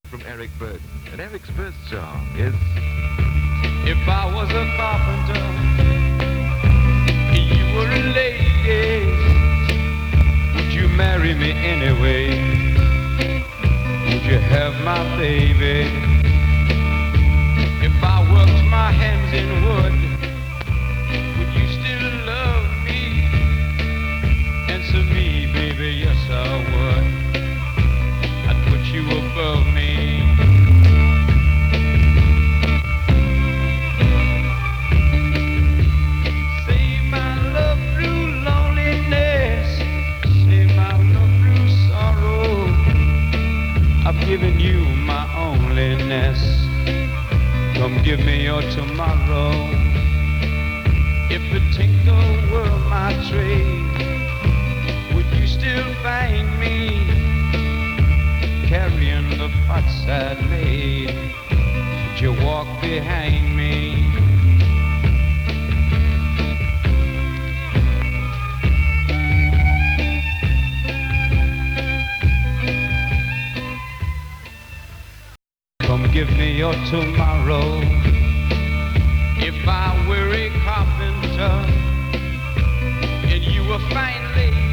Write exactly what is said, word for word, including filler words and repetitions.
from Eric Burden. And Eric's first song is If I was a carpenter and you were a lady, would you marry me anyway? Would you have my baby? If I worked my hands in wood, would you still love me? Answer me, baby, yes I would. I'd put you above me. Save my love through loneliness, save my love through sorrow. I've given you my onlyness. Come give me your tomorrow. If the tinkle were my trade, would you still find me carrying the pots I'd made? Would you walk behind me? Come give me your tomorrow. If I were a carpenter and you were fine lady,